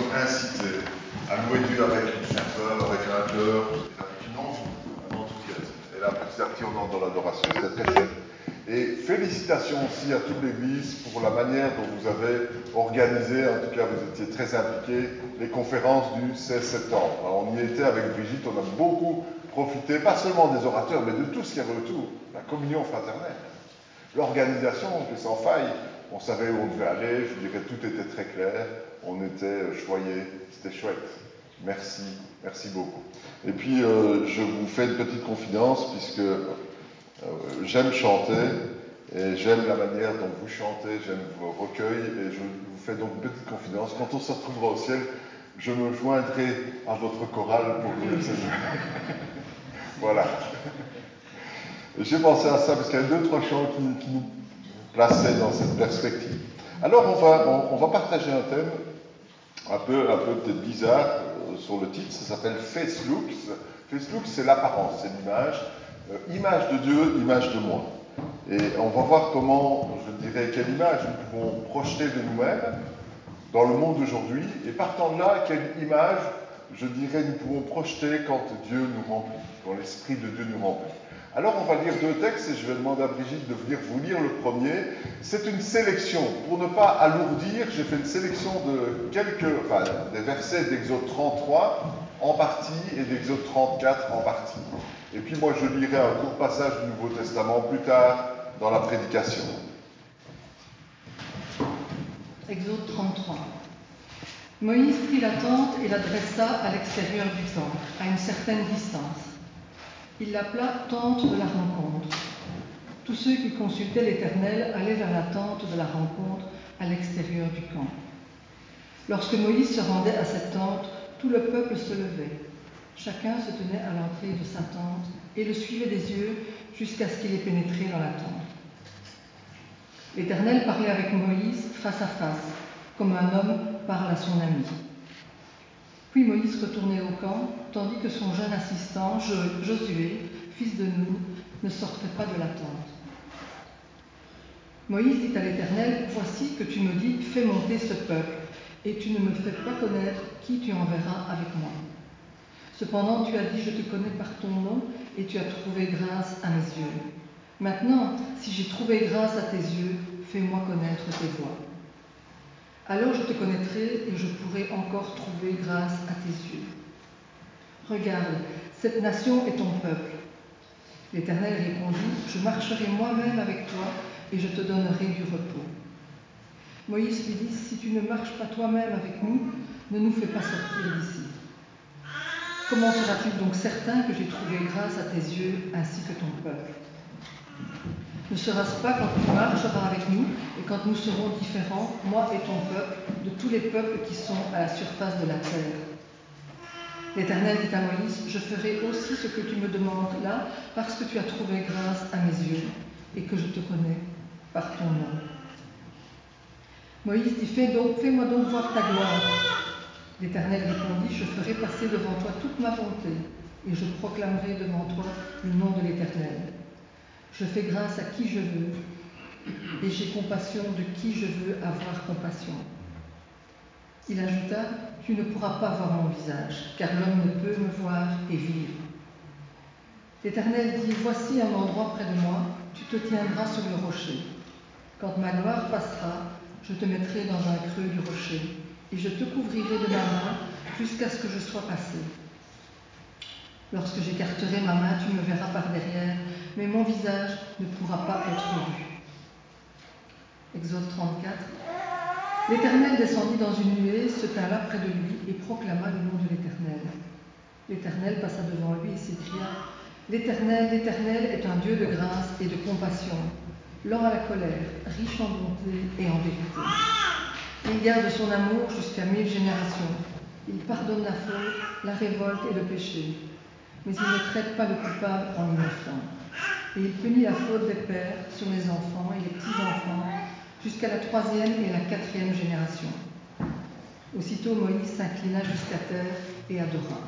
inciter à louer Dieu avec une ferveur, avec un cœur, avec une envie, un enthousiasme. Et là, petit à petit, on entre dans l'adoration, c'est très chouette. Et félicitations aussi à toute l'Église pour la manière dont vous avez organisé, en tout cas vous étiez très impliqués, les conférences du 16 septembre. Alors, on y était avec Brigitte, on a beaucoup profité, pas seulement des orateurs, mais de tout ce qu'il y avait autour, la communion fraternelle, l'organisation était sans faille, on savait où on devait aller, je dirais tout était très clair, on était choyés, c'était chouette. Merci, merci beaucoup. Et puis je vous fais une petite confidence puisque j'aime chanter et j'aime la manière dont vous chantez, j'aime vos recueils et je vous fais donc une petite confidence. Quand on se retrouvera au ciel, je me joindrai à votre chorale pour dire ce Voilà. J'ai pensé à ça parce qu'il y a 2-3 chants qui nous plaçaient dans cette perspective. Alors on va partager un thème un peu peut-être bizarre sur le titre, ça s'appelle Face Looks. Face Looks, c'est l'apparence, c'est l'image. Image de Dieu, image de moi. Et on va voir comment, je dirais, quelle image nous pouvons projeter de nous-mêmes dans le monde d'aujourd'hui. Et partant de là, quelle image, je dirais, nous pouvons projeter quand Dieu nous remplit, quand l'Esprit de Dieu nous remplit. Alors on va lire 2 textes et je vais demander à Brigitte de venir vous lire le premier. C'est une sélection. Pour ne pas alourdir, j'ai fait une sélection de des versets d'Exode 33 en partie et d'Exode 34 en partie. Et puis moi je lirai un court passage du Nouveau Testament plus tard dans la prédication. Exode 33. Moïse prit la tente et la dressa à l'extérieur du camp, à une certaine distance. Il l'appela tente de la rencontre. Tous ceux qui consultaient l'Éternel allaient vers la tente de la rencontre à l'extérieur du camp. Lorsque Moïse se rendait à cette tente, tout le peuple se levait. Chacun se tenait à l'entrée de sa tente et le suivait des yeux jusqu'à ce qu'il ait pénétré dans la tente. L'Éternel parlait avec Moïse face à face, comme un homme parle à son ami. Puis Moïse retournait au camp, tandis que son jeune assistant, Josué, fils de Nun, ne sortait pas de la tente. Moïse dit à l'Éternel, « Voici que tu me dis, fais monter ce peuple, et tu ne me fais pas connaître qui tu enverras avec moi. Cependant, tu as dit, je te connais par ton nom, et tu as trouvé grâce à mes yeux. Maintenant, si j'ai trouvé grâce à tes yeux, fais-moi connaître tes voies. Alors je te connaîtrai et je pourrai encore trouver grâce à tes yeux. Regarde, cette nation est ton peuple. » L'Éternel répondit, « Je marcherai moi-même avec toi et je te donnerai du repos. » Moïse lui dit, « Si tu ne marches pas toi-même avec nous, ne nous fais pas sortir d'ici. Comment seras-tu donc certain que j'ai trouvé grâce à tes yeux ainsi que ton peuple? Ne sera-ce pas quand tu marcheras avec nous et quand nous serons différents, moi et ton peuple, de tous les peuples qui sont à la surface de la terre? » L'Éternel dit à Moïse, « Je ferai aussi ce que tu me demandes là, parce que tu as trouvé grâce à mes yeux et que je te connais par ton nom. » Moïse dit, « Fais-moi donc voir ta gloire. » L'Éternel répondit, « Je ferai passer devant toi toute ma bonté et je proclamerai devant toi le nom de l'Éternel. Je fais grâce à qui je veux et j'ai compassion de qui je veux avoir compassion. » Il ajouta, « Tu ne pourras pas voir mon visage, car l'homme ne peut me voir et vivre. » L'Éternel dit, « Voici un endroit près de moi, tu te tiendras sur le rocher. Quand ma gloire passera, je te mettrai dans un creux du rocher, et je te couvrirai de ma main jusqu'à ce que je sois passé. Lorsque j'écarterai ma main, tu me verras par derrière, mais mon visage ne pourra pas être vu. » Exode 34. L'Éternel descendit dans une nuée, se tint là près de lui et proclama le nom de l'Éternel. L'Éternel passa devant lui et s'écria, « L'Éternel, l'Éternel est un Dieu de grâce et de compassion, lent à la colère, riche en bonté et en vérité. Il garde son amour jusqu'à 1000 générations. Il pardonne la faute, la révolte et le péché. Mais il ne traite pas le coupable en innocent. Et il punit la faute des pères sur les enfants et les petits-enfants jusqu'à la 3e et la 4e génération. » Aussitôt Moïse s'inclina jusqu'à terre et adora.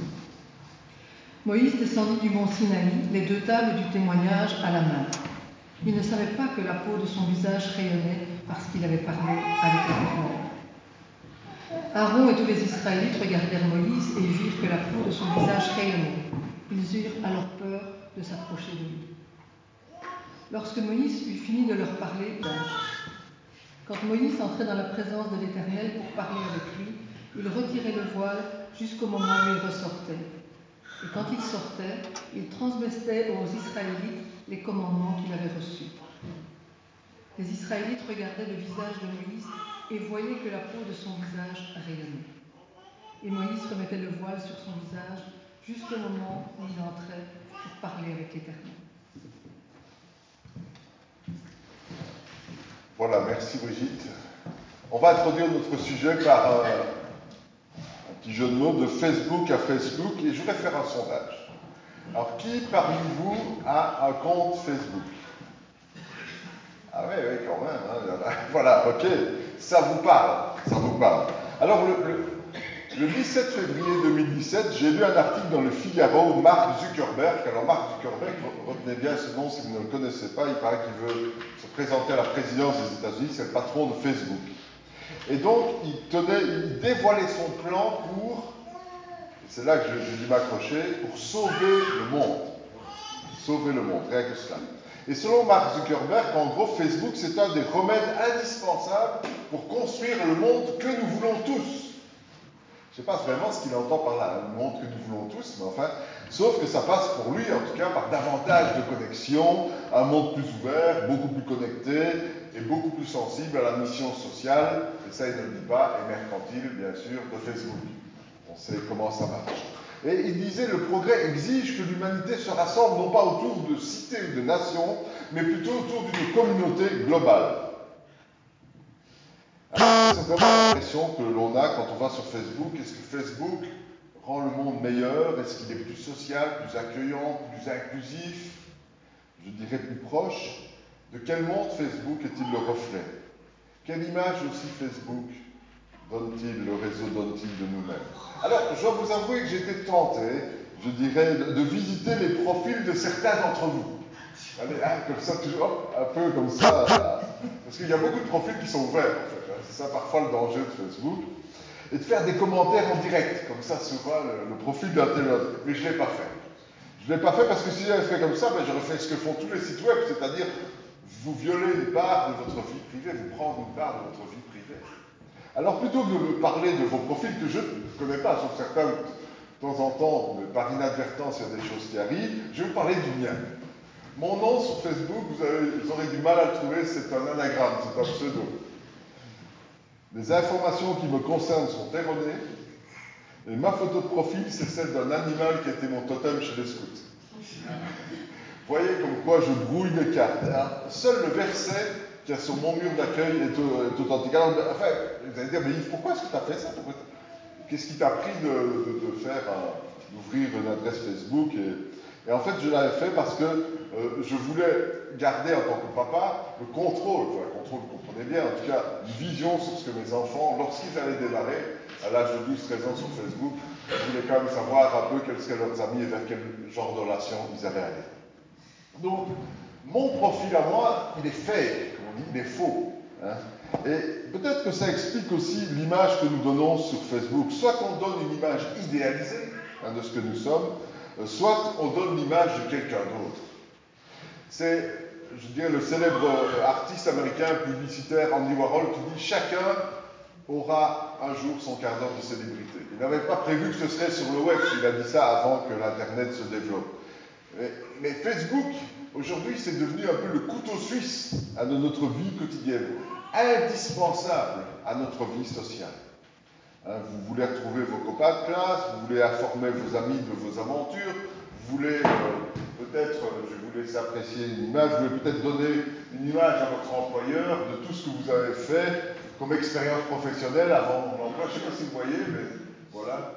Moïse descendit du mont Sinaï, les 2 tables du témoignage à la main. Il ne savait pas que la peau de son visage rayonnait parce qu'il avait parlé avec l'Éternel. Aaron et tous les Israélites regardèrent Moïse et virent que la peau de son visage rayonnait. Ils eurent alors peur de s'approcher de lui. Lorsque Moïse eut fini de leur parler, quand Moïse entrait dans la présence de l'Éternel pour parler avec lui, il retirait le voile jusqu'au moment où il ressortait. Et quand il sortait, il transmettait aux Israélites les commandements qu'il avait reçus. Les Israélites regardaient le visage de Moïse et voyaient que la peau de son visage rayonnait. Et Moïse remettait le voile sur son visage jusqu'au moment où il entrait pour parler avec l'Éternel. Voilà, merci Brigitte. On va introduire notre sujet par un petit jeu de mots de Facebook à Facebook et je vais faire un sondage. Alors, qui parmi vous a un compte Facebook? Ah oui, quand même. Hein, voilà, ok, ça vous parle. Alors, le 17 février 2017, j'ai lu un article dans le Figaro où Mark Zuckerberg, alors Mark Zuckerberg, retenez bien ce nom si vous ne le connaissez pas, il paraît qu'il veut se présenter à la présidence des États-Unis, c'est le patron de Facebook. Et donc, il dévoilait son plan pour, et c'est là que j'ai dû m'accrocher, pour sauver le monde. Sauver le monde, rien que cela. Et selon Mark Zuckerberg, en gros, Facebook, c'est un des remèdes indispensables pour construire le monde que nous voulons tous. Je ne sais pas vraiment ce qu'il entend par là, le monde que nous voulons tous, mais enfin, sauf que ça passe pour lui, en tout cas, par davantage de connexions, un monde plus ouvert, beaucoup plus connecté et beaucoup plus sensible à la mission sociale, et ça il ne le dit pas, et mercantile, bien sûr, de Facebook. On sait comment ça marche. Et il disait, le progrès exige que l'humanité se rassemble non pas autour de cités ou de nations, mais plutôt autour d'une communauté globale. Alors, c'est vraiment l'impression que l'on a quand on va sur Facebook. Est-ce que Facebook rend le monde meilleur? Est-ce qu'il est plus social, plus accueillant, plus inclusif? Je dirais plus proche. De quel monde Facebook est-il le reflet? Quelle image aussi Facebook donne-t-il, le réseau donne-t-il de nous-mêmes? Alors, je dois vous avouer que j'étais tenté, je dirais, de visiter les profils de certains d'entre vous. Allez, comme ça, toujours, un peu comme ça. Parce qu'il y a beaucoup de profils qui sont ouverts, en fait. C'est ça, parfois, le danger de Facebook. Et de faire des commentaires en direct, comme ça, sur le profil d'un tel autre. Mais je ne l'ai pas fait. Je ne l'ai pas fait parce que si j'avais fait comme ça, j'aurais fait ce que font tous les sites web, c'est-à-dire vous violer une part de votre vie privée, vous prendre une part de votre vie privée. Alors, plutôt que de me parler de vos profils que je ne connais pas, sauf certains, de temps en temps, mais par inadvertance, il y a des choses qui arrivent, je vais vous parler du mien. Mon nom sur Facebook, vous aurez du mal à le trouver, c'est un anagramme, c'est un pseudo. Les informations qui me concernent sont erronées, et ma photo de profil, c'est celle d'un animal qui était mon totem chez les scouts. Vous voyez comme quoi je brouille les cartes. Alors, seul le verset qui est sur mon mur d'accueil est authentique. Alors, enfin, vous allez dire, mais Yves, pourquoi est-ce que tu as fait ça? Qu'est-ce qui t'a pris d'ouvrir une adresse Facebook et en fait, je l'avais fait parce que je voulais garder en tant que papa le contrôle, vous comprenez bien, en tout cas, une vision sur ce que mes enfants, lorsqu'ils allaient démarrer, à l'âge de 12-13 ans sur Facebook, je voulais quand même savoir un peu quels seraient leurs amis et vers quel genre de relation ils allaient aller. Donc, mon profil à moi, il est fake, comme on dit, il est faux. Hein. Et peut-être que ça explique aussi l'image que nous donnons sur Facebook. Soit qu'on donne une image idéalisée de ce que nous sommes, soit on donne l'image de quelqu'un d'autre. C'est, je dirais, le célèbre artiste américain publicitaire Andy Warhol qui dit « Chacun aura un jour son quart d'heure de célébrité ». Il n'avait pas prévu que ce serait sur le web, il a dit ça avant que l'Internet se développe. Mais Facebook, aujourd'hui, c'est devenu un peu le couteau suisse de notre vie quotidienne, indispensable à notre vie sociale. Vous voulez retrouver vos copains de classe, vous voulez informer vos amis de vos aventures, vous voulez peut-être, je vous laisse apprécier une image, vous voulez peut-être donner une image à votre employeur de tout ce que vous avez fait comme expérience professionnelle avant l'emploi. Je ne sais pas si vous voyez, mais voilà.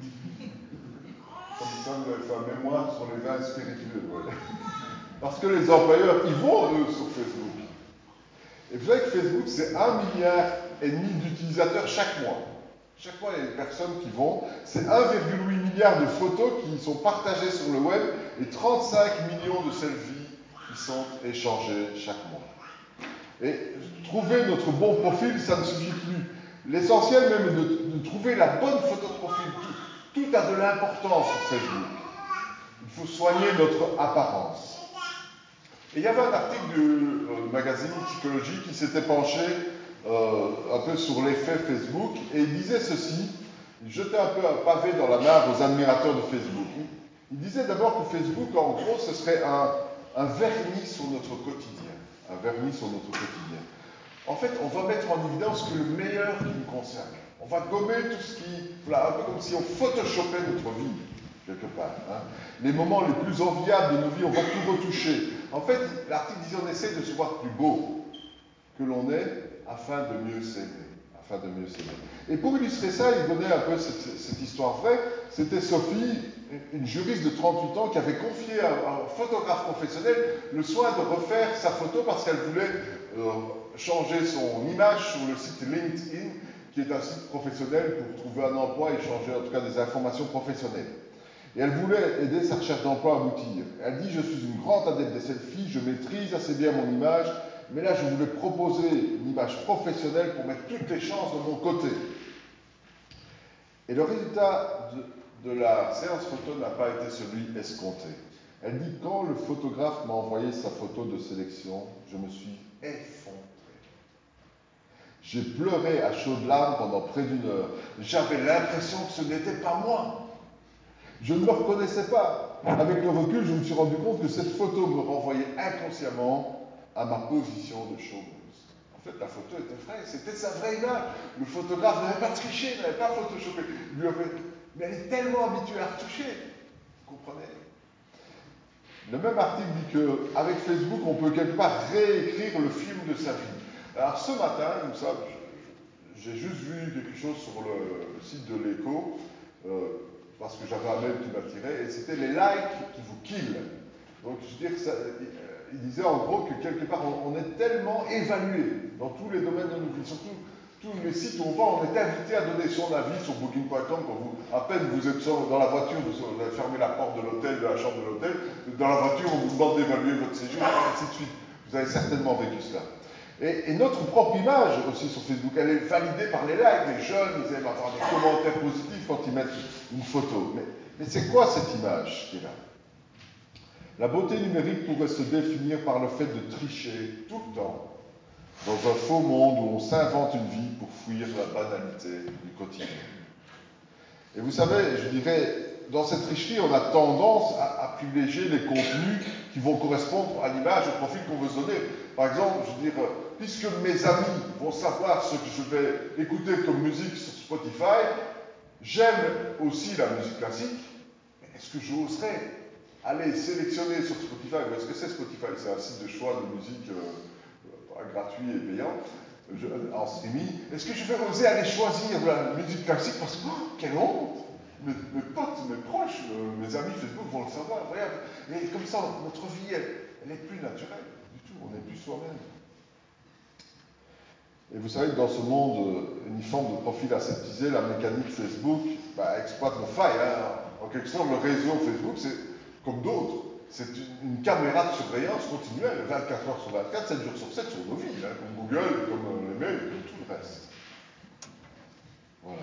Comme ça, vous avez fait un mémoire sur les vins spiritueux. Ouais. Parce que les employeurs, ils vont, eux, sur Facebook. Et vous savez que Facebook, c'est 1,5 milliard d'utilisateurs chaque mois. Chaque mois, il y a des personnes qui vont. C'est 1,8 milliard de photos qui sont partagées sur le web et 35 millions de selfies qui sont échangés chaque mois. Et trouver notre bon profil, ça ne suffit plus. L'essentiel même est de de trouver la bonne photo de profil. Tout a de l'importance sur Facebook. Il faut soigner notre apparence. Et il y avait un article du magazine Psychologie qui s'était penché un peu sur l'effet Facebook et il disait ceci, il jetait un peu un pavé dans la mare aux admirateurs de Facebook. Il disait d'abord que Facebook, en gros, ce serait un vernis sur notre quotidien. Un vernis sur notre quotidien. En fait, on va mettre en évidence que le meilleur qui nous concerne. On va gommer tout ce qui... Voilà, un peu comme si on photoshopait notre vie, quelque part. Hein. Les moments les plus enviables de nos vies, on va tout retoucher. En fait, l'article disait on essaie de se voir plus beau que l'on est afin de mieux s'aimer. Afin de mieux s'aimer. Et pour illustrer ça, il donnait un peu cette histoire vraie. C'était Sophie, une juriste de 38 ans, qui avait confié à un photographe professionnel le soin de refaire sa photo parce qu'elle voulait changer son image sur le site LinkedIn, qui est un site professionnel pour trouver un emploi et changer en tout cas des informations professionnelles. Et elle voulait aider sa recherche d'emploi à aboutir. Elle dit « Je suis une grande adepte des selfies, je maîtrise assez bien mon image, mais là je voulais proposer une image professionnelle pour mettre toutes les chances de mon côté. » Et le résultat de la séance photo n'a pas été celui escompté. Elle dit « Quand le photographe m'a envoyé sa photo de sélection, je me suis effondré. J'ai pleuré à chaudes larmes pendant près d'1 heure. J'avais l'impression que ce n'était pas moi. Je ne me reconnaissais pas. Avec le recul, je me suis rendu compte que cette photo me renvoyait inconsciemment à ma position de chômeuse. En fait, la photo était vraie, c'était sa vraie image. Le photographe n'avait pas triché, n'avait pas photoshopé. Mais elle est tellement habituée à retoucher. Vous comprenez? Le même article dit qu'avec Facebook, on peut quelque part réécrire le film de sa vie. Alors ce matin, comme ça, j'ai juste vu quelque chose sur le site de l'Écho, parce que j'avais un mail qui m'attirait, et c'était les likes qui vous killent. Donc je veux dire, il disait en gros que quelque part, on est tellement évalué dans tous les domaines de nos vies, surtout tous les sites où on va, on est invité à donner son avis sur Booking.com quand à peine vous êtes dans la voiture, vous avez fermé la porte de l'hôtel, de la chambre de l'hôtel, dans la voiture, on vous demande d'évaluer votre séjour, et ainsi de suite. Vous avez certainement vécu cela. Et notre propre image aussi sur Facebook, elle est validée par les likes. Les jeunes, ils aiment avoir des commentaires positifs quand ils mettent une photo. Mais c'est quoi cette image qui est là? La beauté numérique pourrait se définir par le fait de tricher tout le temps dans un faux monde où on s'invente une vie pour fuir la banalité du quotidien. Et vous savez, je dirais, dans cette tricherie, on a tendance à privilégier les contenus qui vont correspondre à l'image, au profil qu'on veut se donner. Par exemple, je veux dire, puisque mes amis vont savoir ce que je vais écouter comme musique sur Spotify, j'aime aussi la musique classique, mais est-ce que j'oserais aller sélectionner sur Spotify, ou est-ce que c'est Spotify? C'est un site de choix de musique gratuit et payant, en streaming. Est-ce que je vais oser aller choisir la musique classique parce que, quelle honte! Mes potes, mes proches, mes amis Facebook vont le savoir. Regarde. Et comme ça, notre vie, elle est plus naturelle du tout. On n'est plus soi-même. Et vous savez que dans ce monde uniforme de profil aseptisé, la mécanique Facebook exploite nos failles. Hein. En quelque sorte, le réseau Facebook, c'est comme d'autres. C'est une caméra de surveillance continuelle, 24 heures sur 24, 7 jours sur 7 sur nos vies, hein, comme Google, comme les mails, comme tout le reste. Voilà.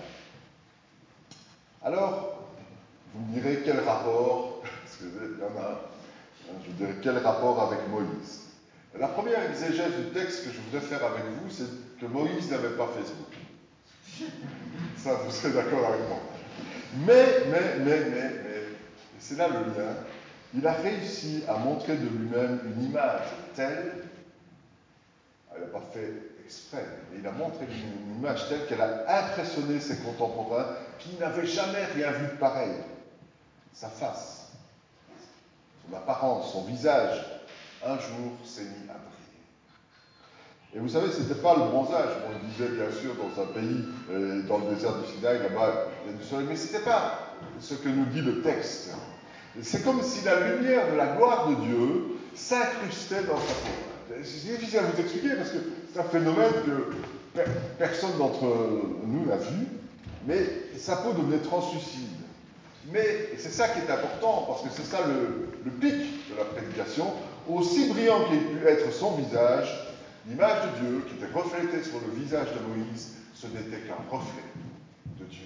Alors, vous me direz quel rapport, parce qu'il y en a, je vous dirai quel rapport avec Moïse. La première exégèse du texte que je voudrais faire avec vous, c'est que Moïse n'avait pas Facebook. Ça, vous serez d'accord avec moi. Mais, et c'est là le lien, il a réussi à montrer de lui-même une image telle, il n'a pas fait exprès, mais il a montré une image telle qu'elle a impressionné ses contemporains qui n'avaient jamais rien vu de pareil. Sa face, son apparence, son visage, un jour s'est mis à briller. Et vous savez, ce n'était pas le bronzage. Bon, il disait bien sûr dans un pays, dans le désert du Sinaï, là-bas, il y a du soleil, mais ce n'était pas ce que nous dit le texte. C'est comme si la lumière de la gloire de Dieu s'incrustait dans sa peau. C'est difficile à vous expliquer parce que c'est un phénomène que personne d'entre nous n'a vu, mais sa peau devenait translucide. Mais c'est ça qui est important, parce que c'est ça le pic de la prédication. Aussi brillant qu'ait pu être son visage, l'image de Dieu qui était reflétée sur le visage de Moïse, ce n'était qu'un reflet de Dieu.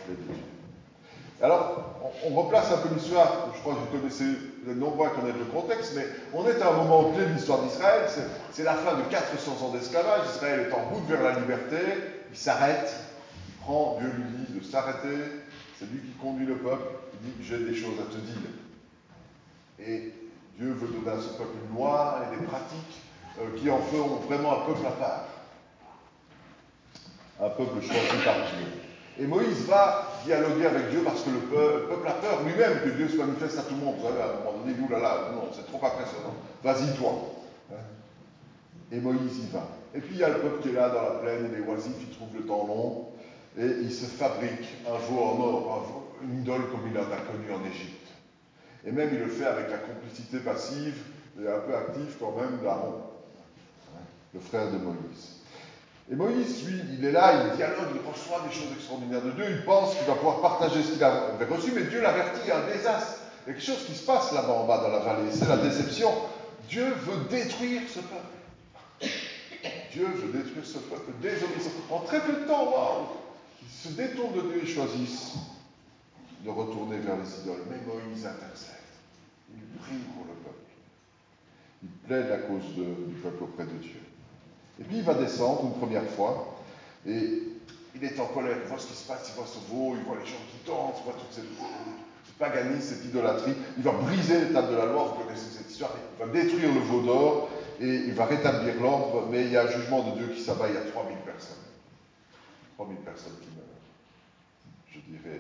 reflet de Dieu. Alors, on replace un peu l'histoire, je crois que vous connaissez, vous êtes nombreux à connaître le contexte, mais on est à un moment clé de l'histoire d'Israël, c'est la fin de 400 ans d'esclavage, Israël est en route vers la liberté, il s'arrête, Dieu lui dit de s'arrêter, c'est lui qui conduit le peuple, il dit j'ai des choses à te dire. Et Dieu veut donner à ce peuple une loi et des pratiques qui en feront vraiment un peuple à part. Un peuple choisi par Dieu. Et Moïse va dialoguer avec Dieu parce que le peuple a peur lui-même que Dieu se manifeste à tout le monde. Vous savez, à un moment donné, nous là, non, c'est trop impressionnant. Vas-y toi. Et Moïse y va. Et puis il y a le peuple qui est là dans la plaine, il est oisif, il trouve le temps long, et il se fabrique un veau en or, une idole comme il en a connu en Égypte. Et même il le fait avec la complicité passive et un peu active quand même d'Aaron, le frère de Moïse. Et Moïse, lui, il est là, il dialogue, il reçoit des choses extraordinaires de Dieu, il pense qu'il va pouvoir partager ce qu'il avait reçu, mais Dieu l'avertit, il y a un désastre. Il y a quelque chose qui se passe là-bas en bas dans la vallée, c'est la déception. Dieu veut détruire ce peuple. Dieu veut détruire ce peuple désobéissant. En très peu de temps, waouh, ils se détournent de Dieu et choisissent de retourner vers les idoles. Mais Moïse intercède. Il prie pour le peuple. Il plaide la cause du peuple auprès de Dieu. Et puis il va descendre une première fois, et il est en colère, il voit ce qui se passe, il voit ce veau, il voit les gens qui dansent, il voit toute ce paganisme, cette idolâtrie. Il va briser les tables de la loi, vous connaissez cette histoire, il va détruire le veau d'or, et il va rétablir l'ordre, mais il y a un jugement de Dieu qui s'abat, il y a 3000 personnes. 3000 personnes qui meurent, je dirais,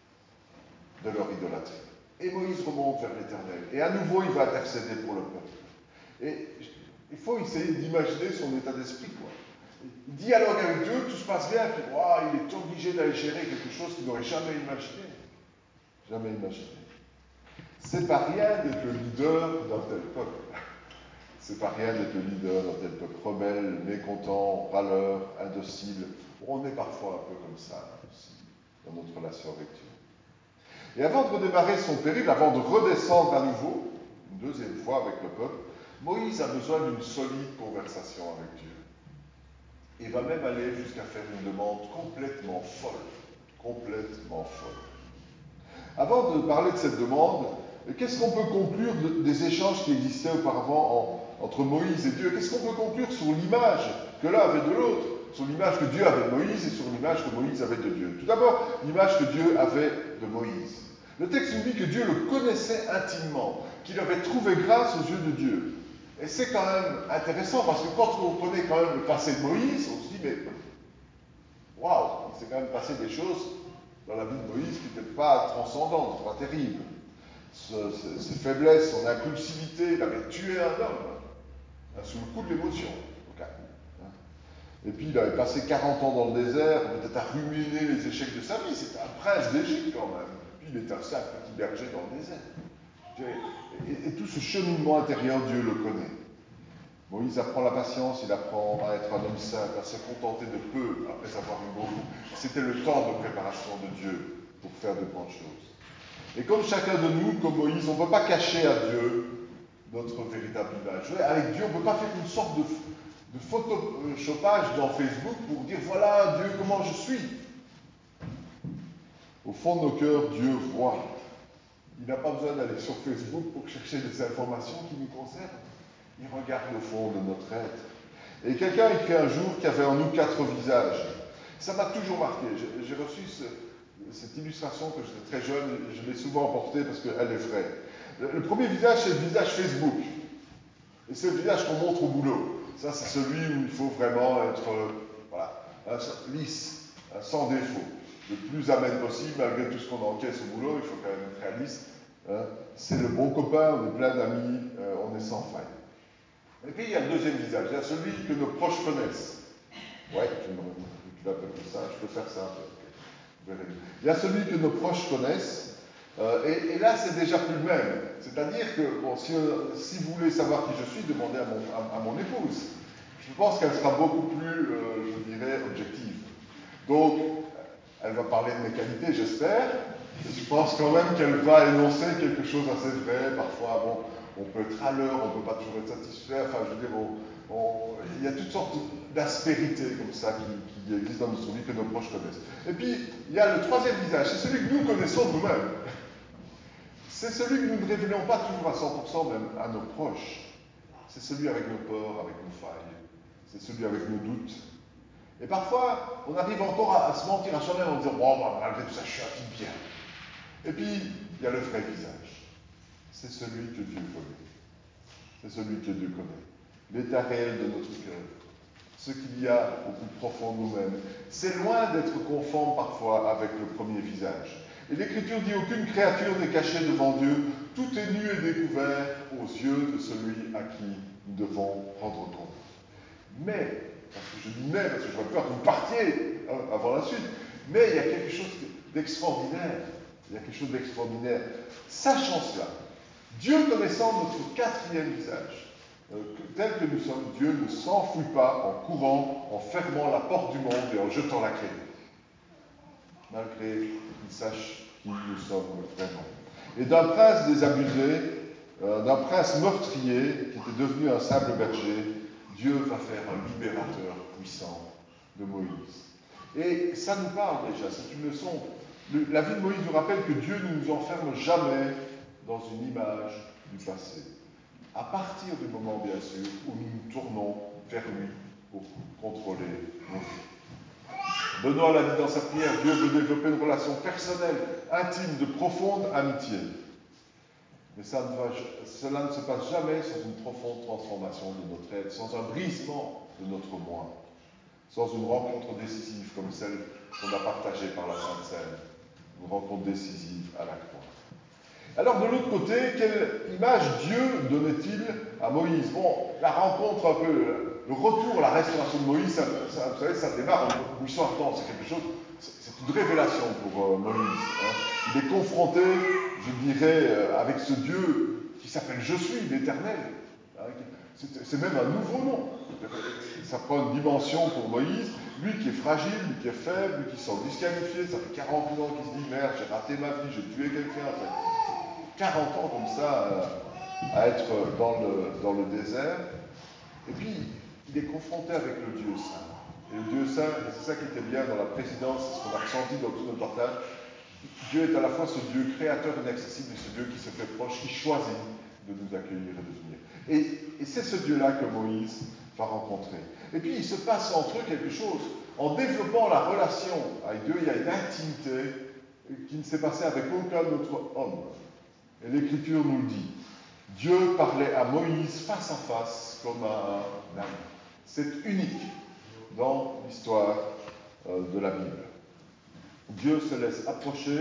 de leur idolâtrie. Et Moïse remonte vers l'Éternel, et à nouveau il va intercéder pour le peuple. Et il faut essayer d'imaginer son état d'esprit, quoi. Il dialogue avec Dieu, tout se passe bien, puis il est obligé d'aller gérer quelque chose qu'il n'aurait jamais imaginé. Jamais imaginé. C'est pas rien d'être le leader d'un tel peuple. C'est pas rien d'être le leader d'un tel peuple rebelle, mécontent, râleur, indocile. On est parfois un peu comme ça aussi, dans notre relation avec Dieu. Et avant de redémarrer son périple, avant de redescendre à nouveau, une deuxième fois avec le peuple, Moïse a besoin d'une solide conversation avec Dieu. Il va même aller jusqu'à faire une demande complètement folle. Complètement folle. Avant de parler de cette demande, qu'est-ce qu'on peut conclure des échanges qui existaient auparavant entre Moïse et Dieu? Qu'est-ce qu'on peut conclure sur l'image que l'un avait de l'autre? Sur l'image que Dieu avait de Moïse et sur l'image que Moïse avait de Dieu. Tout d'abord, l'image que Dieu avait de Moïse. Le texte nous dit que Dieu le connaissait intimement, qu'il avait trouvé grâce aux yeux de Dieu. Et c'est quand même intéressant parce que quand on connaît quand même le passé de Moïse, on se dit, mais waouh, il s'est quand même passé des choses dans la vie de Moïse qui n'étaient pas transcendantes, pas terribles. Ses faiblesses, son impulsivité, il avait tué un homme, sous le coup de l'émotion. Et puis il avait passé 40 ans dans le désert, peut-être à ruminer les échecs de sa vie, c'était un prince d'Égypte quand même. Et puis il est un simple petit berger dans le désert. Et tout ce cheminement intérieur, Dieu le connaît. Moïse apprend la patience, il apprend à être un homme simple, à se contenter de peu après avoir eu beaucoup. C'était le temps de préparation de Dieu pour faire de grandes choses. Et comme chacun de nous, comme Moïse, on ne peut pas cacher à Dieu notre véritable image. Avec Dieu, on ne peut pas faire une sorte de photoshopage dans Facebook pour dire voilà Dieu comment je suis. Au fond de nos cœurs, Dieu voit. Il n'a pas besoin d'aller sur Facebook pour chercher des informations qui nous concernent. Il regarde au fond de notre être. Et quelqu'un a écrit un jour qu'il y avait en nous 4 visages. Ça m'a toujours marqué. J'ai reçu cette illustration quand j'étais très jeune, je l'ai souvent emportée parce qu'elle est vraie. Le premier visage, c'est le visage Facebook. Et c'est le visage qu'on montre au boulot. Ça, c'est celui où il faut vraiment être lisse, sans défaut. Le plus amène possible, malgré tout ce qu'on encaisse au boulot, il faut quand même être réaliste. C'est le bon copain, on est plein d'amis, on est sans faille. Et puis il y a le deuxième visage, il y a celui que nos proches connaissent. Ouais, tu l'appelles comme ça, je peux faire ça. Il y a celui que nos proches connaissent, et là c'est déjà plus le même. C'est-à-dire que, bon, si vous voulez savoir qui je suis, demandez à mon épouse. Je pense qu'elle sera beaucoup plus, je dirais, objective. Donc, elle va parler de mes qualités, j'espère. Je pense quand même qu'elle va énoncer quelque chose assez vrai. Parfois, bon, on peut être à l'heure, on ne peut pas toujours être satisfait. Enfin, je veux dire, il y a toutes sortes d'aspérité comme ça qui existe dans notre vie, que nos proches connaissent. Et puis, il y a le troisième visage, c'est celui que nous connaissons de nous-mêmes. C'est celui que nous ne révélons pas toujours à 100% même à nos proches. C'est celui avec nos peurs, avec nos failles. C'est celui avec nos doutes. Et parfois, on arrive encore à se mentir à soi-même en disant « Bon, malgré tout ça, je suis un type bien. » Et puis, il y a le vrai visage. C'est celui que Dieu connaît. C'est celui que Dieu connaît. L'état réel de notre cœur. Ce qu'il y a au plus profond de nous-mêmes. C'est loin d'être conforme parfois avec le premier visage. Et l'Écriture dit « Aucune créature n'est cachée devant Dieu. Tout est nu et découvert aux yeux de celui à qui nous devons rendre compte. » Mais, parce que je dis mais, parce que j'aurais peur que vous partiez avant la suite, mais il y a quelque chose d'extraordinaire. Il y a quelque chose d'extraordinaire. Sachant cela, Dieu connaissant notre quatrième visage, tel que nous sommes, Dieu ne s'enfuit pas en courant, en fermant la porte du monde et en jetant la clé. Malgré qu'il sache qui nous sommes vraiment. Et d'un prince désabusé, d'un prince meurtrier qui était devenu un simple berger, Dieu va faire un libérateur puissant de Moïse. Et ça nous parle déjà, c'est une leçon. La vie de Moïse nous rappelle que Dieu ne nous enferme jamais dans une image du passé. À partir du moment, bien sûr, où nous nous tournons vers lui pour contrôler nos vies. Benoît l'a dit dans sa prière, Dieu veut développer une relation personnelle, intime, de profonde amitié. Mais cela ne se passe jamais sans une profonde transformation de notre être, sans un brisement de notre moi, sans une rencontre décisive comme celle qu'on a partagée par la Sainte Seine, une rencontre décisive à la croix. Alors de l'autre côté, quelle image Dieu donnait-il à Moïse? Bon, la rencontre un peu, le retour, la restauration de Moïse, vous savez, ça démarre au buisson ardent, c'est quelque chose, c'est une révélation pour Moïse. Il est confronté, je dirais, avec ce Dieu qui s'appelle Je suis, l'Éternel. C'est même un nouveau nom. Ça prend une dimension pour Moïse, lui qui est fragile, lui qui est faible, lui qui se sent disqualifié, ça fait 40 ans qu'il se dit merde, j'ai raté ma vie, j'ai tué quelqu'un. En fait. 40 ans comme ça à être dans le désert. Et puis, il est confronté avec le Dieu Saint. Et le Dieu Saint, et c'est ça qui était bien dans la présidence, c'est ce qu'on a ressenti dans tout notre partage, Dieu est à la fois ce Dieu créateur inaccessible et ce Dieu qui se fait proche, qui choisit de nous accueillir et de venir. Et c'est ce Dieu-là que Moïse va rencontrer. Et puis il se passe entre eux quelque chose. En développant la relation avec Dieu, il y a une intimité qui ne s'est passée avec aucun autre homme. Et l'Écriture nous le dit. Dieu parlait à Moïse face à face comme à un ami. C'est unique dans l'histoire de la Bible. Dieu se laisse approcher,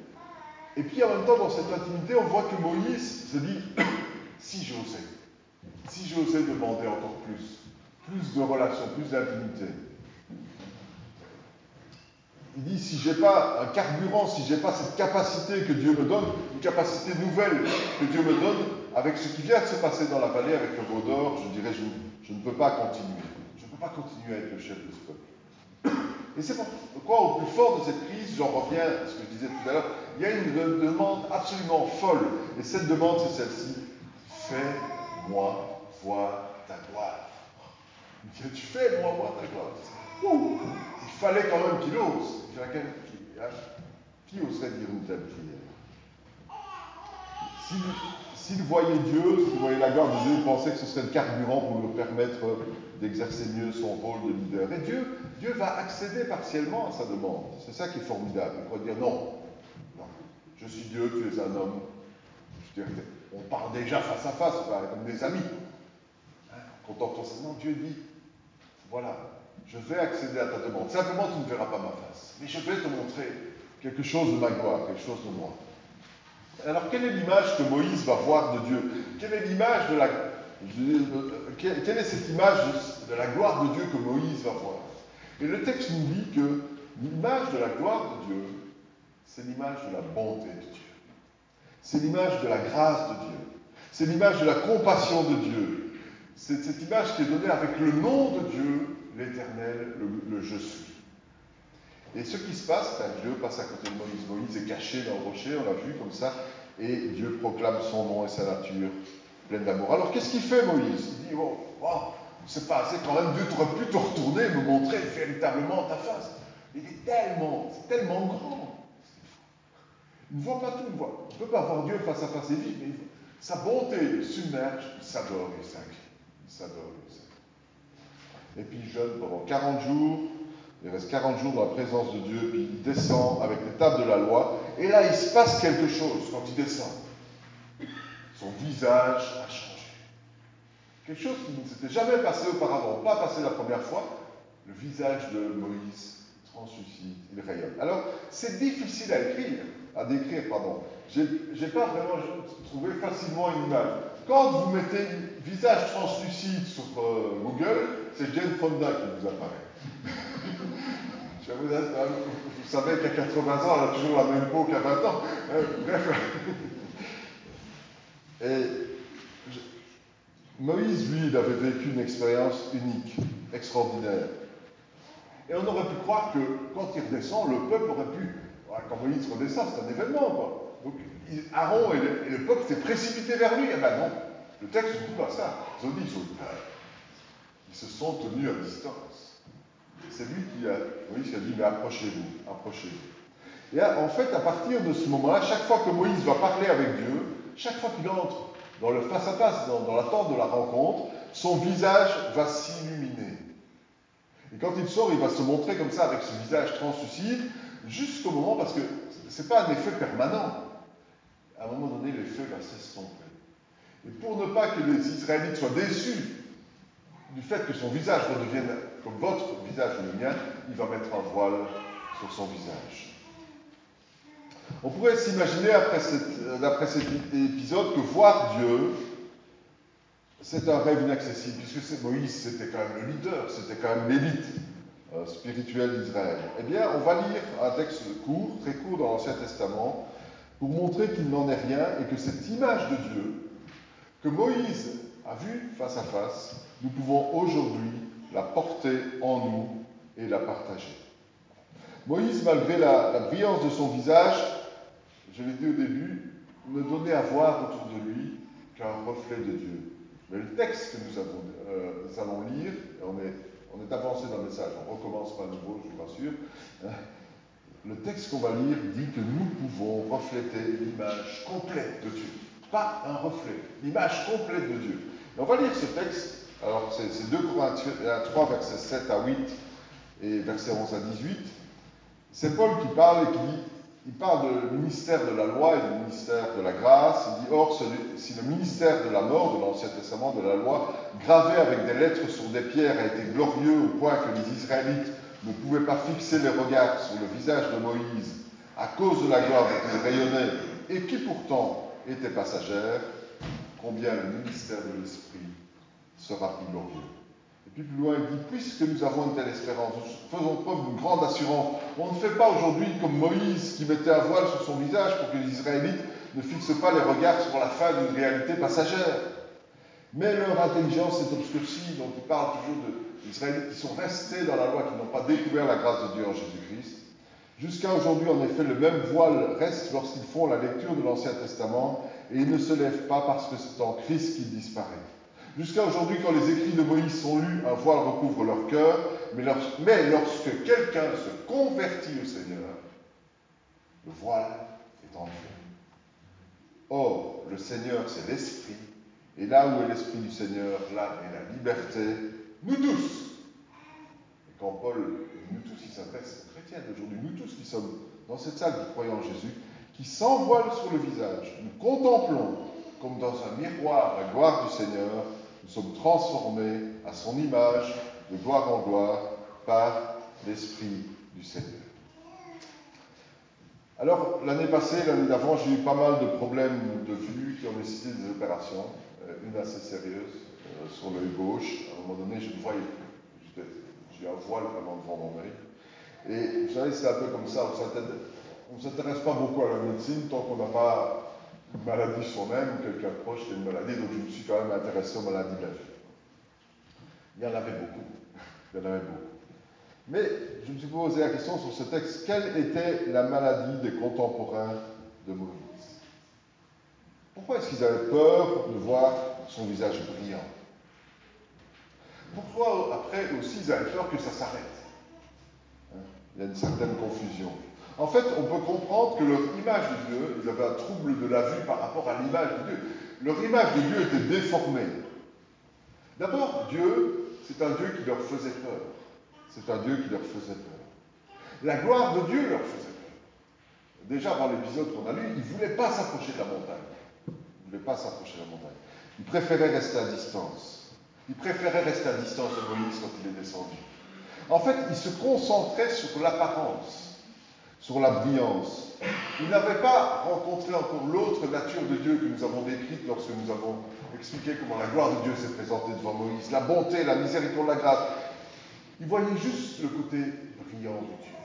et puis en même temps, dans cette intimité, on voit que Moïse se dit si j'osais demander encore plus de relations, plus d'intimité. Il dit si j'ai pas un carburant, si j'ai pas cette capacité que Dieu me donne, une capacité nouvelle que Dieu me donne, avec ce qui vient de se passer dans la vallée, avec le veau d'or, je dirais je ne peux pas continuer. Je ne peux pas continuer à être le chef de ce peuple. Et c'est pourquoi, au plus fort de cette crise, j'en reviens à ce que je disais tout à l'heure, il y a une demande absolument folle. Et cette demande, c'est celle-ci. Fais-moi voir ta gloire. Tu fais, moi, voir ta gloire. Il fallait quand même qu'il ose. Qui oserait dire une telle prière? S'il voyait Dieu, s'il voyait la gloire de Dieu, il pensait que ce serait le carburant pour lui permettre d'exercer mieux son rôle de leader. Et Dieu va accéder partiellement à sa demande. C'est ça qui est formidable. Il pourrait dire non, je suis Dieu, tu es un homme. On parle déjà face à face, comme des amis. Contemplons ça. Non, Dieu dit, voilà, je vais accéder à ta demande. Simplement, tu ne verras pas ma face. Mais je vais te montrer quelque chose de ma gloire, quelque chose de moi. Alors, quelle est l'image que Moïse va voir de Dieu? Quelle est l'image quelle est cette image de la gloire de Dieu que Moïse va voir? Et le texte nous dit que l'image de la gloire de Dieu, c'est l'image de la bonté de Dieu. C'est l'image de la grâce de Dieu. C'est l'image de la compassion de Dieu. C'est cette image qui est donnée avec le nom de Dieu, l'Éternel, le Je suis. Et ce qui se passe, Dieu passe à côté de Moïse. Moïse est caché dans le rocher, on l'a vu comme ça, et Dieu proclame son nom et sa nature pleine d'amour. Alors qu'est-ce qu'il fait Moïse? Il dit, c'est pas assez quand même, Dieu t'aurait pu te retourner et me montrer véritablement ta face. Il est tellement grand. Il ne voit pas tout, on ne peut pas voir Dieu face à face et vivre, mais sa bonté le submerge, il s'adore, il s'incline. Et puis il jeûne pendant 40 jours, il reste 40 jours dans la présence de Dieu, puis il descend avec les tables de la loi, et là il se passe quelque chose quand il descend. Son visage a changé. Quelque chose qui ne s'était jamais passé auparavant, pas passé la première fois, le visage de Moïse translucide, il rayonne. Alors, c'est difficile à décrire. J'ai pas vraiment trouvé facilement une image. Quand vous mettez visage translucide sur Google, c'est Jane Fonda qui vous apparaît. Vous savez qu'à 80 ans, elle a toujours la même peau qu'à 20 ans. Bref. Et Moïse, lui, il avait vécu une expérience unique, extraordinaire. Et on aurait pu croire que quand il redescend, le peuple aurait pu. Quand Moïse redescend, c'est un événement, quoi. Donc Aaron et le peuple s'est précipité vers lui. Eh ben non, le texte ne dit pas ça. Ils ont dit qu'ils ont eu peur. Ils se sont tenus à distance. C'est lui Moïse qui a dit, mais approchez-vous. Et en fait, à partir de ce moment-là, chaque fois que Moïse va parler avec Dieu, chaque fois qu'il entre dans le face-à-face, dans la tente de la rencontre, son visage va s'illuminer. Et quand il sort, il va se montrer comme ça avec ce visage translucide, jusqu'au moment, parce que ce n'est pas un effet permanent. À un moment donné, l'effet va s'estomper. Et pour ne pas que les Israélites soient déçus du fait que son visage redevienne comme votre visage ou le mien, il va mettre un voile sur son visage. On pourrait s'imaginer, d'après cet épisode, que voir Dieu, c'est un rêve inaccessible, puisque Moïse, c'était quand même le leader, c'était quand même l'élite spirituelle d'Israël. Eh bien, on va lire un texte court, très court dans l'Ancien Testament, pour montrer qu'il n'en est rien et que cette image de Dieu, que Moïse a vue face à face, nous pouvons aujourd'hui la porter en nous et la partager. Moïse, malgré la brillance de son visage, je l'ai dit au début, ne donnait à voir autour de lui qu'un reflet de Dieu. Mais le texte que nous allons lire, on est avancé dans le message, on recommence pas à nouveau, je vous rassure. Le texte qu'on va lire dit que nous pouvons refléter l'image complète de Dieu. Pas un reflet, l'image complète de Dieu. Et on va lire ce texte, alors c'est 2 Corinthiens 3, versets 7 à 8 et versets 11 à 18. C'est Paul qui parle et qui dit, il parle du ministère de la loi et du ministère de la grâce. Il dit, or, si le ministère de la mort de l'Ancien Testament, de la loi, gravé avec des lettres sur des pierres, a été glorieux au point que les Israélites ne pouvaient pas fixer les regards sur le visage de Moïse à cause de la gloire dont il rayonnait, et qui pourtant était passagère, combien le ministère de l'Esprit sera plus glorieux. Et puis plus loin, il dit, puisque nous avons une telle espérance, faisons preuve d'une grande assurance. On ne fait pas aujourd'hui comme Moïse qui mettait un voile sur son visage pour que les Israélites ne fixent pas les regards sur la fin d'une réalité passagère. Mais leur intelligence est obscurcie, donc il parle toujours des Israélites qui sont restés dans la loi, qui n'ont pas découvert la grâce de Dieu en Jésus-Christ. Jusqu'à aujourd'hui, en effet, le même voile reste lorsqu'ils font la lecture de l'Ancien Testament et il ne se lève pas parce que c'est en Christ qu'il disparaît. Jusqu'à aujourd'hui, quand les écrits de Moïse sont lus, un voile recouvre leur cœur, mais lorsque quelqu'un se convertit au Seigneur, le voile est enlevé. Or, le Seigneur, c'est l'Esprit, et là où est l'Esprit du Seigneur, là est la liberté, nous tous. Et quand Paul dit nous tous, il s'adresse aux chrétiens d'aujourd'hui, nous tous qui sommes dans cette salle qui croyons en Jésus, qui sans voile sur le visage, nous contemplons comme dans un miroir la gloire du Seigneur, nous sommes transformés à son image, de gloire en gloire, par l'Esprit du Seigneur. Alors, l'année passée, l'année d'avant, j'ai eu pas mal de problèmes de vue qui ont nécessité des opérations, une assez sérieuse, sur l'œil gauche. À un moment donné, je ne voyais plus. J'ai un voile vraiment devant mon œil. Et vous savez, c'est un peu comme ça, on ne s'intéresse pas beaucoup à la médecine tant qu'on n'a pas une maladie soi-même ou quelqu'un proche qui a une maladie, donc je me suis quand même intéressé aux maladies de la vue. Il y en avait beaucoup. Mais je me suis posé la question sur ce texte, quelle était la maladie des contemporains de Moïse? Pourquoi est-ce qu'ils avaient peur de voir son visage brillant? Pourquoi après aussi ils avaient peur que ça s'arrête? Il y a une certaine confusion. En fait, on peut comprendre que leur image de Dieu, ils avaient un trouble de la vue par rapport à l'image de Dieu. Leur image de Dieu était déformée. D'abord, Dieu, c'est un Dieu qui leur faisait peur. C'est un Dieu qui leur faisait peur. La gloire de Dieu leur faisait peur. Déjà, dans l'épisode qu'on a lu, ils ne voulaient pas s'approcher de la montagne. Ils ne voulaient pas s'approcher de la montagne. Ils préféraient rester à distance. Ils préféraient rester à distance de Moïse quand il est descendu. En fait, ils se concentraient sur l'apparence, sur la brillance. Ils n'avaient pas rencontré encore l'autre nature de Dieu que nous avons décrite lorsque nous avons expliqué comment la gloire de Dieu s'est présentée devant Moïse, la bonté, la miséricorde, la grâce. Ils voyaient juste le côté brillant de Dieu.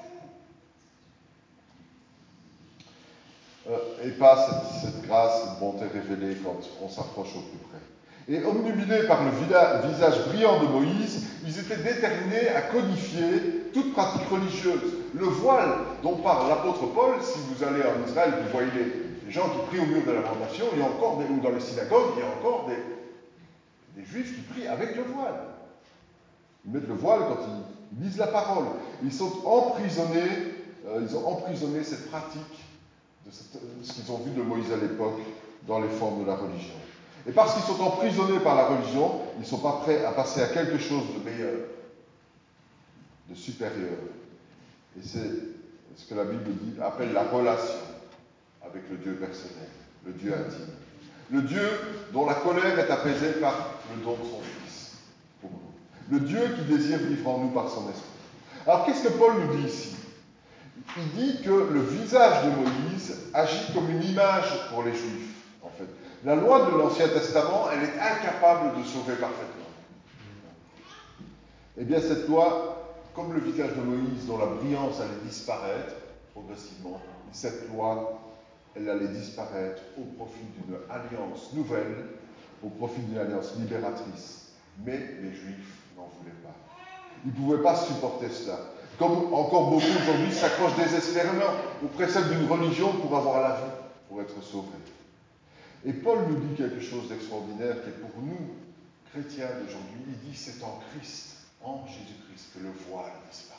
Et pas cette grâce, cette bonté révélée quand on s'approche au plus près. Et obnubilés par le visage brillant de Moïse, ils étaient déterminés à codifier toute pratique religieuse. Le voile dont parle l'apôtre Paul, si vous allez en Israël, vous voyez les gens qui prient au mur de la lamentation, il y a encore ou dans les synagogues, il y a encore des juifs qui prient avec le voile. Ils mettent le voile quand ils lisent la parole. Ils ont emprisonné cette pratique de ce qu'ils ont vu de Moïse à l'époque dans les formes de la religion. Et parce qu'ils sont emprisonnés par la religion, ils ne sont pas prêts à passer à quelque chose de meilleur, de supérieur. Et c'est ce que la Bible appelle la relation avec le Dieu personnel, le Dieu intime. Le Dieu dont la colère est apaisée par le don de son Fils pour nous. Le Dieu qui désire vivre en nous par son esprit. Alors qu'est-ce que Paul nous dit ici? Il dit que le visage de Moïse agit comme une image pour les Juifs, en fait. La loi de l'Ancien Testament, elle est incapable de sauver parfaitement. Eh bien, cette loi, comme le visage de Moïse, dont la brillance allait disparaître progressivement, cette loi, elle allait disparaître au profit d'une alliance nouvelle, au profit d'une alliance libératrice. Mais les Juifs n'en voulaient pas. Ils ne pouvaient pas supporter cela. Comme encore beaucoup aujourd'hui s'accrochent désespérément aux préceptes d'une religion pour avoir la vie, pour être sauvés. Et Paul nous dit quelque chose d'extraordinaire qui est pour nous, chrétiens d'aujourd'hui. Il dit c'est en Christ, en Jésus-Christ, que le voile disparaît.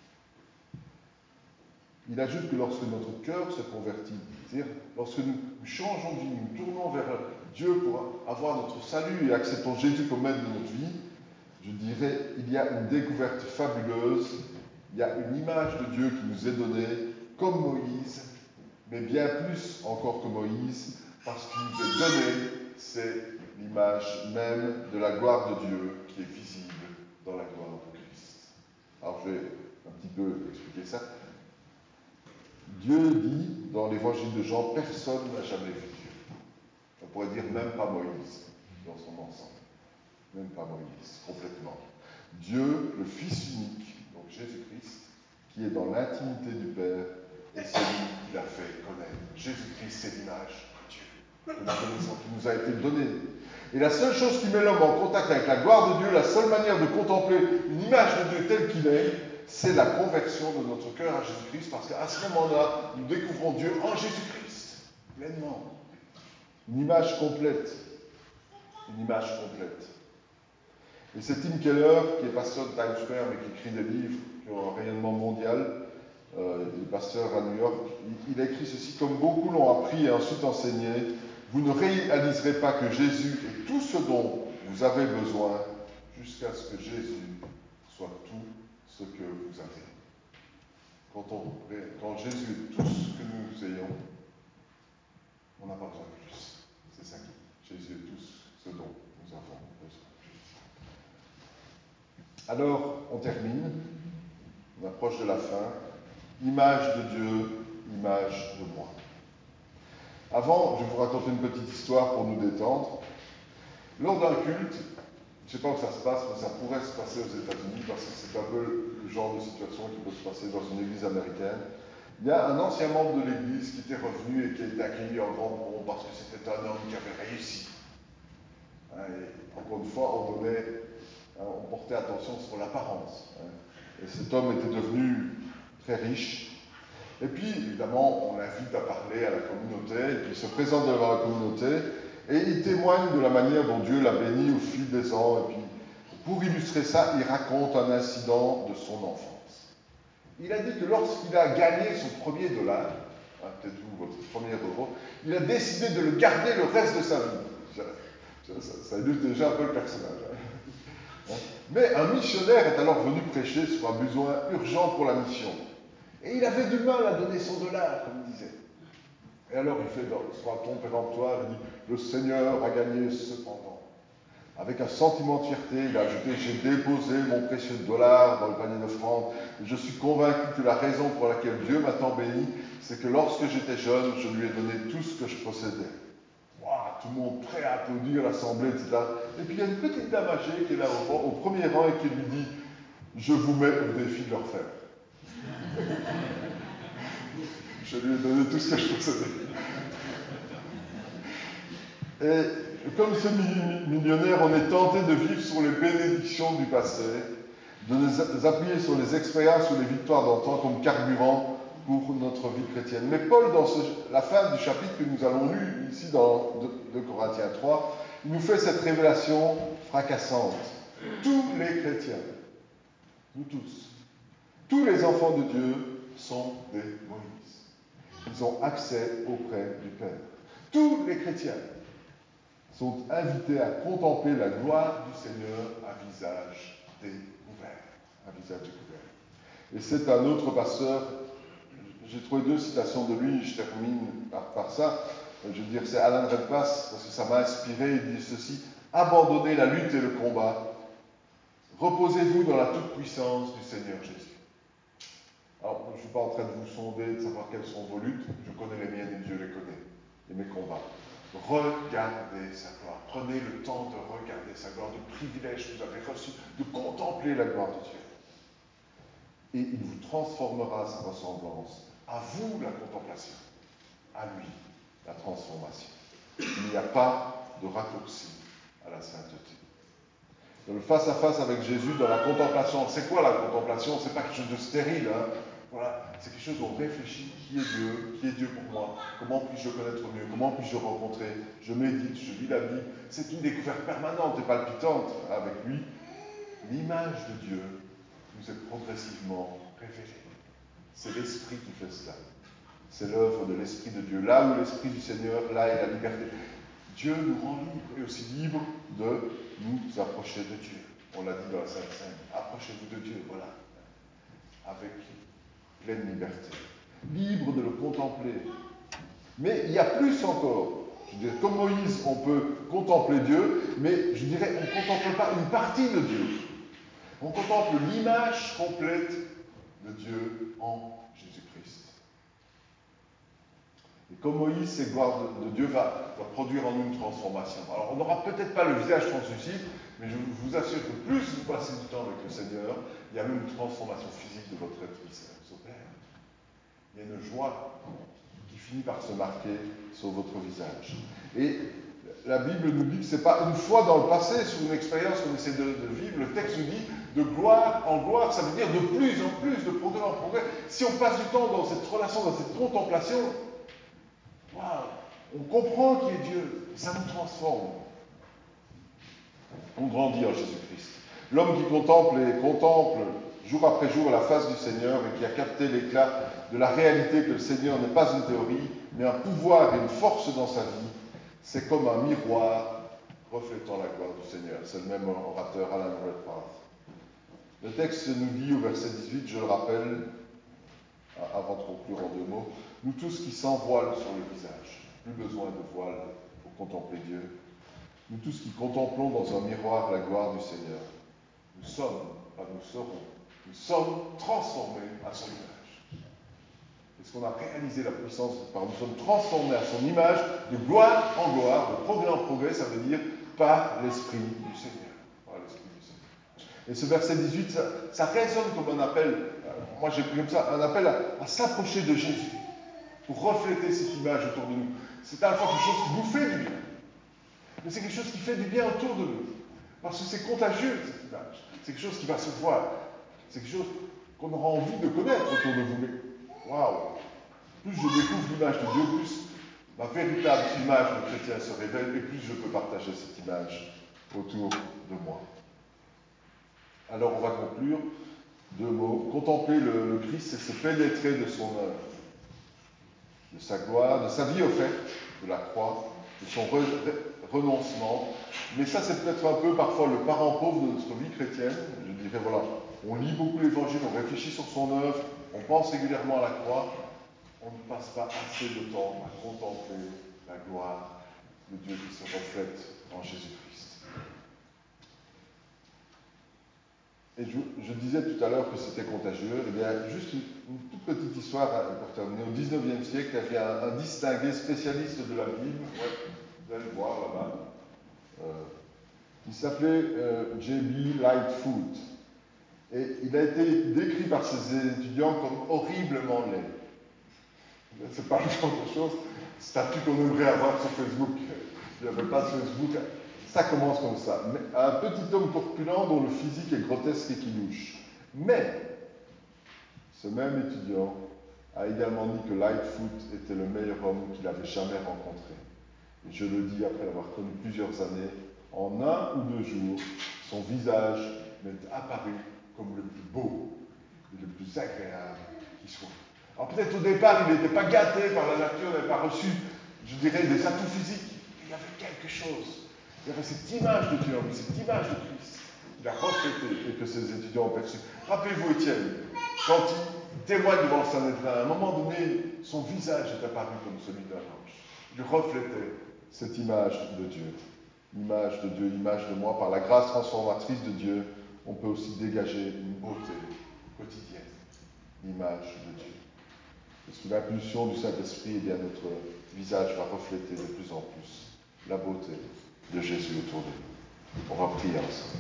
Il ajoute que lorsque notre cœur se convertit, c'est-à-dire lorsque nous changeons de vie, nous tournons vers Dieu pour avoir notre salut et acceptons Jésus comme maître de notre vie, je dirais, il y a une découverte fabuleuse, il y a une image de Dieu qui nous est donnée, comme Moïse, mais bien plus encore que Moïse, parce qu'il nous est donné, c'est l'image même de la gloire de Dieu qui est visible dans la gloire de Christ. Alors je vais un petit peu expliquer ça. Dieu dit dans l'évangile de Jean, personne n'a jamais vu Dieu. On pourrait dire même pas Moïse dans son ensemble. Même pas Moïse, complètement. Dieu, le Fils unique, donc Jésus-Christ, qui est dans l'intimité du Père, et c'est lui qui l'a fait connaître. Jésus-Christ, c'est l'image de Dieu, que nous connaissons, qui nous a été donnée. Et la seule chose qui met l'homme en contact avec la gloire de Dieu, la seule manière de contempler une image de Dieu telle qu'il est, c'est la conversion de notre cœur à Jésus-Christ, parce qu'à ce moment-là, nous découvrons Dieu en Jésus-Christ, pleinement. Une image complète. Une image complète. Et c'est Tim Keller, qui est pasteur de Times Square, mais qui écrit des livres qui ont un rayonnement mondial, il est pasteur à New York, il a écrit ceci: comme beaucoup l'ont appris et ensuite enseigné, vous ne réaliserez pas que Jésus est tout ce dont vous avez besoin jusqu'à ce que Jésus soit tout ce que vous avez. Quand Jésus est tout ce que nous ayons, on n'a pas besoin de plus. C'est ça qui est. Jésus est tout ce dont nous avons besoin. Alors, on termine, on approche de la fin. Image de Dieu, image de moi. Avant, je vais vous raconter une petite histoire pour nous détendre. Lors d'un culte, je ne sais pas où ça se passe, mais ça pourrait se passer aux États-Unis, parce que c'est un peu le genre de situation qui peut se passer dans une église américaine. Il y a un ancien membre de l'église qui était revenu et qui a été accueilli en grande pompe parce que c'était un homme qui avait réussi. Et encore une fois, on portait attention sur l'apparence. Et cet homme était devenu très riche. Et puis, évidemment, on l'invite à parler à la communauté, et puis il se présente devant la communauté, et il témoigne de la manière dont Dieu l'a béni au fil des ans, et puis pour illustrer ça, il raconte un incident de son enfance. Il a dit que lorsqu'il a gagné son premier dollar, peut-être vous, votre premier euro, il a décidé de le garder le reste de sa vie. Ça illustre déjà un peu le personnage. Mais un missionnaire est alors venu prêcher sur un besoin urgent pour la mission. Et il avait du mal à donner son dollar, comme il disait. Et alors il fait sur un ton péremptoire, il dit « Le Seigneur a gagné cependant ». Avec un sentiment de fierté, il a ajouté « J'ai déposé mon précieux dollar dans le panier d'offrande et je suis convaincu que la raison pour laquelle Dieu m'a tant béni, c'est que lorsque j'étais jeune, je lui ai donné tout ce que je possédais. » Wow, tout le monde prêt à applaudir l'assemblée, etc. Et puis il y a une petite dame âgée qui est là au premier rang et qui lui dit « Je vous mets au défi de leur faire. » Je lui ai donné tout ce que je possédais. Et comme ce millionnaire, on est tenté de vivre sur les bénédictions du passé, de nous appuyer sur les expériences ou les victoires d'antan comme carburant pour notre vie chrétienne. Mais Paul, dans la fin du chapitre que nous allons lire ici dans 2 Corinthiens 3, il nous fait cette révélation fracassante. Tous les chrétiens, nous tous les enfants de Dieu sont des Moïse. Ils ont accès auprès du Père. Tous les chrétiens sont invités à contempler la gloire du Seigneur à visage découvert. À visage découvert. Et c'est un autre pasteur, j'ai trouvé 2 citations de lui, je termine par ça. Je veux dire, c'est Alan Redpath, parce que ça m'a inspiré, il dit ceci: abandonnez la lutte et le combat, reposez-vous dans la toute-puissance du Seigneur Jésus. Alors, je ne suis pas en train de vous sonder, de savoir quelles sont vos luttes, je connais les miennes et Dieu les connaît, et mes combats. Regardez sa gloire, prenez le temps de regarder sa gloire, de privilège que vous avez reçu, de contempler la gloire de Dieu. Et il vous transformera à sa ressemblance. À vous la contemplation, à lui la transformation. Il n'y a pas de raccourci à la sainteté. Dans le face-à-face avec Jésus, dans la contemplation, c'est quoi la contemplation? C'est pas quelque chose de stérile, hein? Voilà, c'est quelque chose où on réfléchit qui est Dieu pour moi, comment puis-je le connaître mieux, comment puis-je le rencontrer, je médite, je lis la Bible. C'est une découverte permanente et palpitante avec lui. L'image de Dieu nous est progressivement révélée. C'est l'Esprit qui fait cela. C'est l'œuvre de l'Esprit de Dieu. Là où l'Esprit du Seigneur, là est la liberté. Dieu nous rend libres et aussi libres de nous approcher de Dieu. On l'a dit dans la Sainte Seine. Approchez-vous de Dieu, voilà. Avec pleine liberté. Libre de le contempler. Mais il y a plus encore. Je dirais, comme Moïse, on peut contempler Dieu, mais je dirais, on ne contemple pas une partie de Dieu. On contemple l'image complète de Dieu en Jésus-Christ. Et comme Moïse, cette gloire de Dieu va produire en nous une transformation. Alors, on n'aura peut-être pas le visage translucide, mais je vous assure que plus vous passez du temps avec le Seigneur, il y a même une transformation physique de votre être qui s'opère. Il y a une joie qui finit par se marquer sur votre visage. Et la Bible nous dit que ce n'est pas une fois dans le passé, sur une expérience qu'on essaie de vivre. Le texte nous dit de gloire en gloire, ça veut dire de plus en plus, de progrès en progrès. Si on passe du temps dans cette relation, dans cette contemplation, on comprend qui est Dieu, et ça nous transforme. On grandit en Jésus-Christ. L'homme qui contemple jour après jour la face du Seigneur et qui a capté l'éclat de la réalité que le Seigneur n'est pas une théorie, mais un pouvoir et une force dans sa vie, c'est comme un miroir reflétant la gloire du Seigneur. C'est le même orateur, Alan Redpath. Le texte nous dit au verset 18, je le rappelle, avant de conclure en 2 mots, nous tous qui sans voile sur le visage, plus besoin de voile pour contempler Dieu, nous tous qui contemplons dans un miroir la gloire du Seigneur, nous sommes, pas nous serons, nous sommes transformés à son image. Est-ce qu'on a réalisé la puissance de par nous sommes transformés à son image de gloire en gloire, de progrès en progrès, ça veut dire par l'Esprit du Seigneur. Par l'Esprit du Seigneur. Et ce verset 18, ça résonne comme un appel, moi j'ai pris comme ça, un appel à s'approcher de Jésus pour refléter cette image autour de nous. C'est à la fois quelque chose qui nous fait du bien, mais c'est quelque chose qui fait du bien autour de nous. Parce que c'est contagieux, cette image. C'est quelque chose qui va se voir. C'est quelque chose qu'on aura envie de connaître autour de vous. Mais, waouh! Plus je découvre l'image de Dieu, plus ma véritable image de chrétien se révèle, et plus je peux partager cette image autour de moi. Alors on va conclure. 2 mots. Contempler le Christ, c'est se pénétrer de son œuvre, de sa gloire, de sa vie offerte, de la croix, de son renoncement. Mais ça, c'est peut-être un peu parfois le parent pauvre de notre vie chrétienne. Je dirais, voilà, on lit beaucoup l'Évangile, on réfléchit sur son œuvre, on pense régulièrement à la croix. On ne passe pas assez de temps à contempler la gloire de Dieu qui se reflète en Jésus-Christ. Et je disais tout à l'heure que c'était contagieux. Eh bien, juste une toute petite histoire pour terminer. Au XIXe siècle, il y avait un distingué spécialiste de la Bible, vous allez le voir là-bas. Il s'appelait J.B. Lightfoot. Et il a été décrit par ses étudiants comme horriblement laid. C'est pas le genre de choses, statut qu'on aimerait avoir sur Facebook. Il n'y avait pas de Facebook. Ça commence comme ça. Mais un petit homme corpulent dont le physique est grotesque et qui louche. Mais, ce même étudiant a également dit que Lightfoot était le meilleur homme qu'il avait jamais rencontré. Et je le dis après l'avoir connu plusieurs années, en 1 ou 2 jours, son visage m'est apparu comme le plus beau et le plus agréable qui soit. Alors peut-être au départ, il n'était pas gâté par la nature, il n'avait pas reçu, je dirais, des atouts physiques. Il y avait quelque chose. Il y avait cette image de Dieu, cette image de Christ. Il a reflété et que ses étudiants ont perçu. Rappelez-vous Étienne, quand il témoigne devant le Sanhédrin, à un moment donné, son visage est apparu comme celui d'un ange. Il reflétait cette image de Dieu. Image de Dieu, image de moi. Par la grâce transformatrice de Dieu, on peut aussi dégager une beauté quotidienne. L'image de Dieu. Et sous l'impulsion du Saint-Esprit, eh bien, notre visage va refléter de plus en plus la beauté de Jésus autour de nous. On va prier ensemble.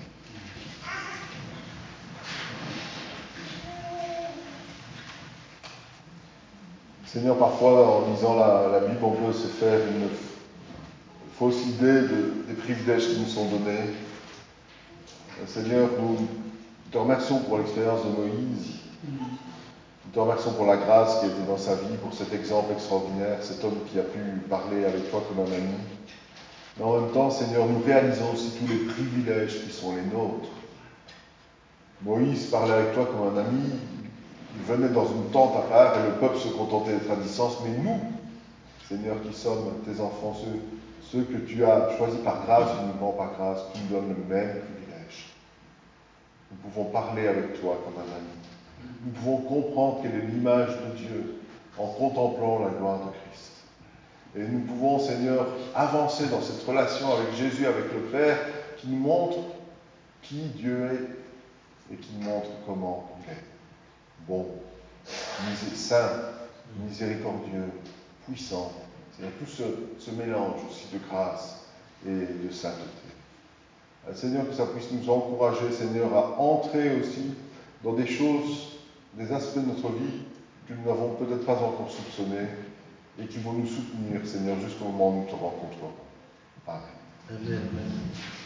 Seigneur, parfois, en lisant la Bible, on peut se faire une fausse idée des privilèges qui nous sont donnés. Seigneur, nous te remercions pour l'expérience de Moïse. Nous te remercions pour la grâce qui a été dans sa vie, pour cet exemple extraordinaire, cet homme qui a pu parler avec toi comme un ami. Mais en même temps, Seigneur, nous réalisons aussi tous les privilèges qui sont les nôtres. Moïse parlait avec toi comme un ami, il venait dans une tente à part et le peuple se contentait d'être à distance. Mais nous, Seigneur, qui sommes tes enfants, ceux que tu as choisis par grâce, uniquement par grâce, tu nous donnes le même privilège. Nous pouvons parler avec toi comme un ami. Nous pouvons comprendre quelle est l'image de Dieu en contemplant la gloire de Christ. Et nous pouvons, Seigneur, avancer dans cette relation avec Jésus, avec le Père, qui nous montre qui Dieu est et qui nous montre comment il est. Bon, saint, miséricordieux, puissant. C'est-à-dire tout ce mélange aussi de grâce et de sainteté. Seigneur, que ça puisse nous encourager, Seigneur, à entrer aussi dans des choses, des aspects de notre vie que nous n'avons peut-être pas encore soupçonnés et qui vont nous soutenir, Seigneur, jusqu'au moment où nous te rencontrerons. Amen. Amen.